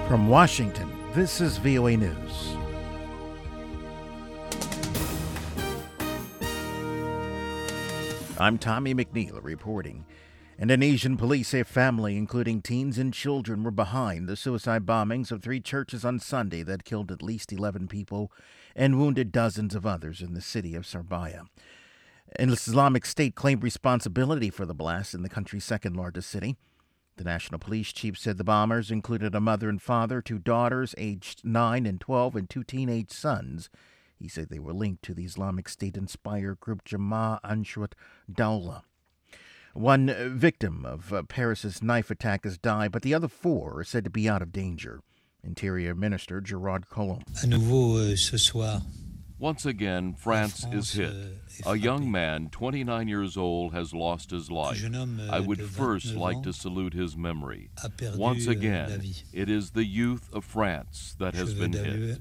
From Washington, this is VOA News. I'm Tommy McNeil reporting. Indonesian police say a family, including teens and children, were behind the suicide bombings of 3 churches on Sunday that killed at least 11 people and wounded dozens of others in the city of Surabaya. An Islamic State claimed responsibility for the blast in the country's second largest city. The National Police Chief said the bombers included a mother and father, 2 daughters aged 9 and 12, and 2 teenage sons. He said they were linked to the Islamic State-inspired group Jemaah Ansharut Daulah. 1 victim of Paris's knife attack has died, but the other 4 are said to be out of danger. Interior Minister Gerard Collomb. Once again, France is hit. A young man, 29 years old, has lost his life. I would first like to salute his memory. Once again, it is the youth of France that has been hit.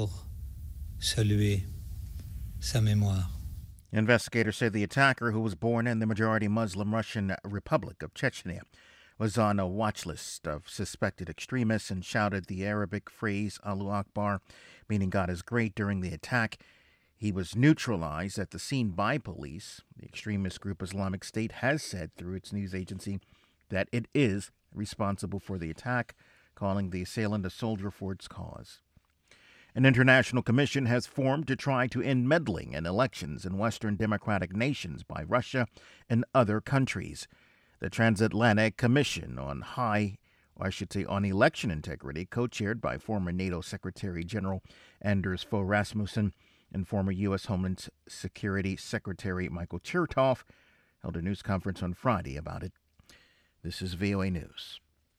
Investigators say the attacker, who was born in the majority Muslim Russian Republic of Chechnya, was on a watch list of suspected extremists and shouted the Arabic phrase Allahu Akbar, meaning God is great, during the attack. He was neutralized at the scene by police. The extremist group Islamic State has said through its news agency that it is responsible for the attack, calling the assailant a soldier for its cause. An international commission has formed to try to end meddling in elections in Western democratic nations by Russia and other countries. The Transatlantic Commission on on Election Integrity, co-chaired by former NATO Secretary General Anders Fogh Rasmussen and former U.S. Homeland Security Secretary Michael Chertoff, held a news conference on Friday about it. This is VOA News.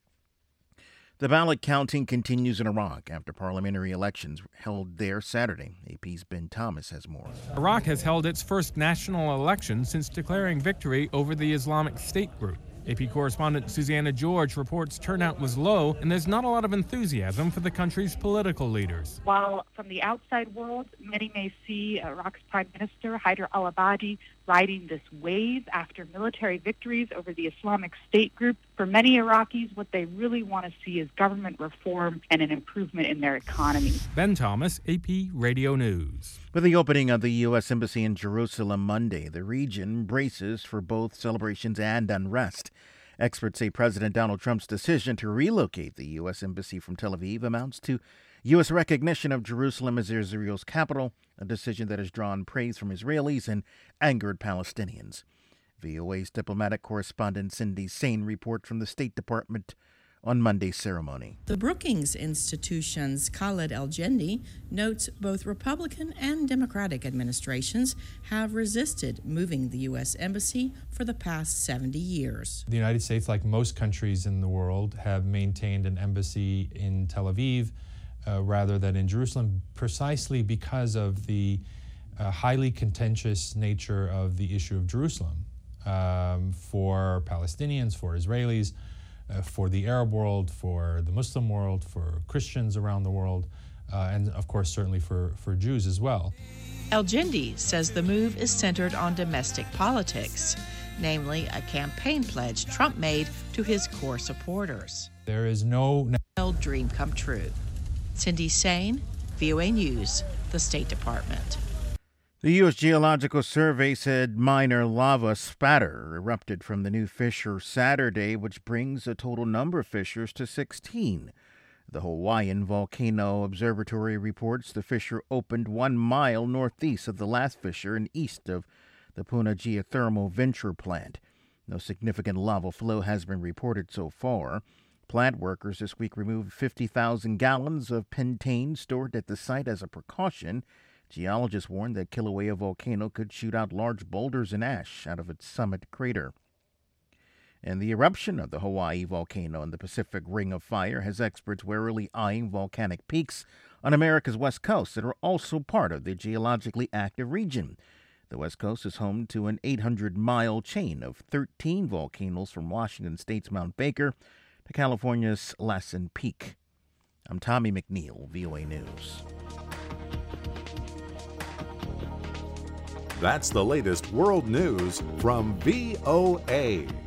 The ballot counting continues in Iraq after parliamentary elections held there Saturday. AP's Ben Thomas has more. Iraq has held its first national election since declaring victory over the Islamic State group. AP correspondent Susanna George reports turnout was low and there's not a lot of enthusiasm for the country's political leaders. While from the outside world, many may see Iraq's Prime Minister Haider al-Abadi riding this wave after military victories over the Islamic State group. For many Iraqis, what they really want to see is government reform and an improvement in their economy. Ben Thomas, AP Radio News. With the opening of the U.S. Embassy in Jerusalem Monday, the region braces for both celebrations and unrest. Experts say President Donald Trump's decision to relocate the U.S. Embassy from Tel Aviv amounts to U.S. recognition of Jerusalem as Israel's capital, a decision that has drawn praise from Israelis and angered Palestinians. VOA's diplomatic correspondent Cindy Sain reports from the State Department on Monday's ceremony. The Brookings Institution's Khaled El-Jendi notes both Republican and Democratic administrations have resisted moving the U.S. Embassy for the past 70 years. The United States, like most countries in the world, have maintained an embassy in Tel Aviv rather than in Jerusalem, precisely because of the highly contentious nature of the issue of Jerusalem for Palestinians, for Israelis, for the Arab world, for the Muslim world, for Christians around the world, and of course certainly for Jews as well. El-Jendi says the move is centered on domestic politics, namely a campaign pledge Trump made to his core supporters. There is no dream come true. Cindy Sain, VOA News, the State Department. The U.S. Geological Survey said minor lava spatter erupted from the new fissure Saturday, which brings the total number of fissures to 16. The Hawaiian Volcano Observatory reports the fissure opened 1 mile northeast of the last fissure and east of the Puna Geothermal Venture Plant. No significant lava flow has been reported so far. Plant workers this week removed 50,000 gallons of pentane stored at the site as a precaution. Geologists warned that Kilauea volcano could shoot out large boulders and ash out of its summit crater. And the eruption of the Hawaii volcano in the Pacific Ring of Fire has experts warily eyeing volcanic peaks on America's west coast that are also part of the geologically active region. The West Coast is home to an 800-mile chain of 13 volcanoes from Washington State's Mount Baker to California's Lassen Peak. I'm Tommy McNeil, VOA News. That's the latest world news from VOA.